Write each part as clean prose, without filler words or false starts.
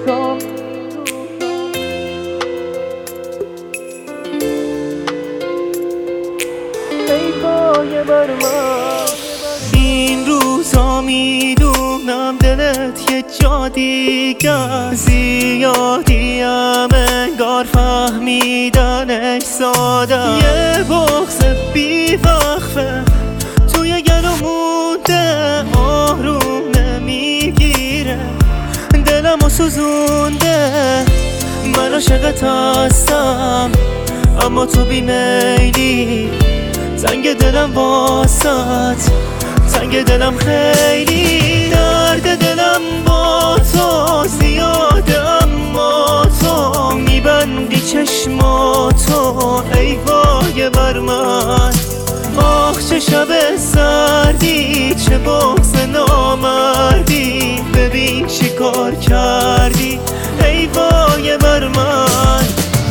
این روزا میدونم دلت یه جا دیگه زیادیم انگار فهمیدنش ساده، یه بغض بیوقفه توی گلو مونده، آروم نمیگیره دلمو سوزونده. من عاشقت هستم اما تو بیمیلی، تنگ دلم واسط، تنگ دلم خیلی، درد دلم با تو زیاده اما تو میبندی چشماتو ای وای بر من. آخ چه شب سردی، چه بغض نامردی، ببین چی کار کردی ای وای بر من.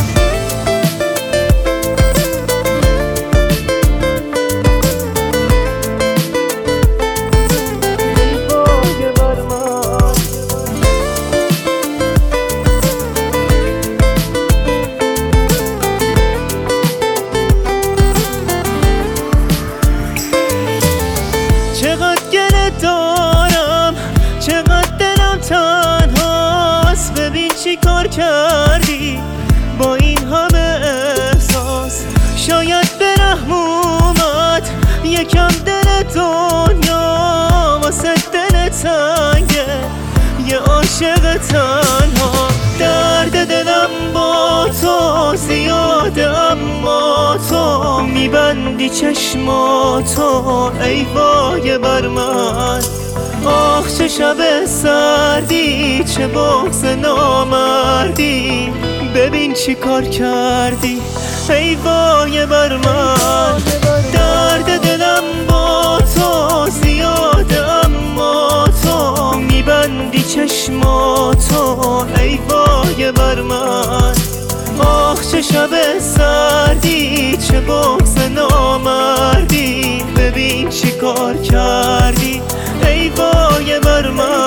چقدر گله دارم، چقدر دلم تنهاست، ببین چی کار کردی با این همه احساس. شاید به رحم اومد یکم دل دنیا، واسه دل تنگه یه عاشق تنها. درد دلم با تو زیاده اما تو میبندی چشماتو ای وای بر من. آخ چه شب سردی، چه بغض نامردی، ببین چی کار کردی ای وای بر من. درد دلم با تو زیاده اما تو میبندی چشماتو ای وای بر من. آخ چه شب سردی، چه بغض نامردی، ببین چی کار کردی ای وای بر من.